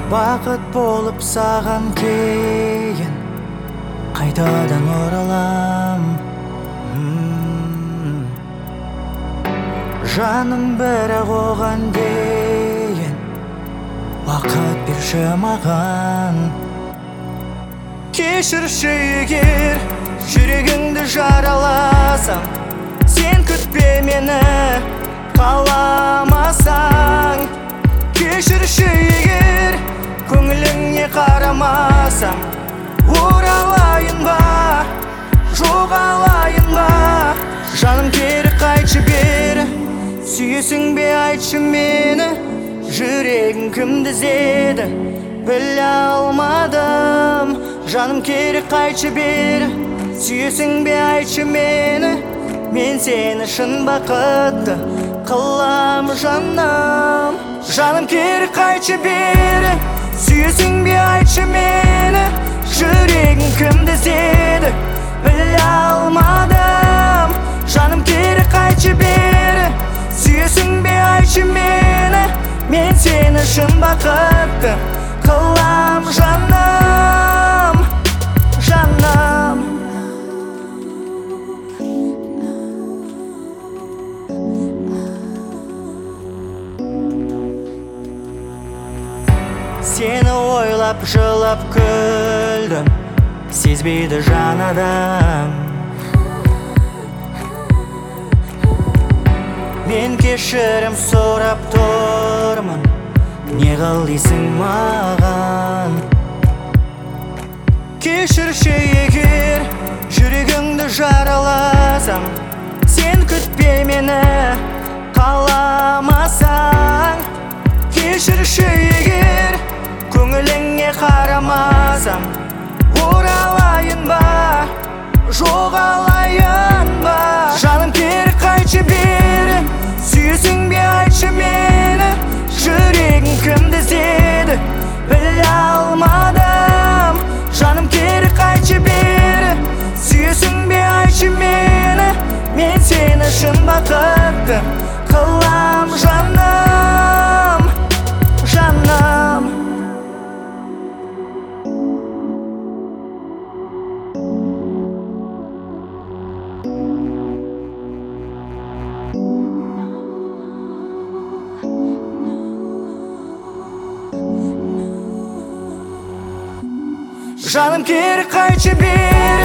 бақыт болып саған кейін қайтадан оралам. Жаным бірақ оған дейін уақыт берші маған. Кешірші егер жүрегіңді жараласам, сен күтпе мені қаламасаң. Кешірші егер көңіліңе қарамасам, оралайын ба, жоғалайын ба. Жаным кері қайтшы бері, сүйесің бе айтшы мені. Жүрегің кімді іздеді біле алмадым. Жаным кері қайтшы бері, сүйесің бе айтшы мені. Мен сені шын бақытты қылам жаным. Жаным кері қайтшы бері, сүйесің бе айтшы мені. Жүрегің кімді іздеді біле алмадым. Жаным кері қайтшы бері, сүйесің бе айтшы мені. Мен сені шын бақытты қылам жаным, жаным. Сені ойлап жылап күлдім, сезбейді жан адам. Мен кешірім сұрап тұрмын, не қыл дейсің маған. Кешірші егер жүрегіңді жараласам, сен күтпе мені қаламасаң. Кешірші егер көңіліңе қарамасам, оралайын ба, жоғалайын ба. Жаным кері қайтшы бері, сүйесің бе айтшы мені. Жүрегің кімді іздеді біле алмадым. Жаным кері қайтшы бері, сүйесің бе айтшы мені. Мен сені шын бақытты қылам жаным, жаным. Жаным кері қайтшы бері,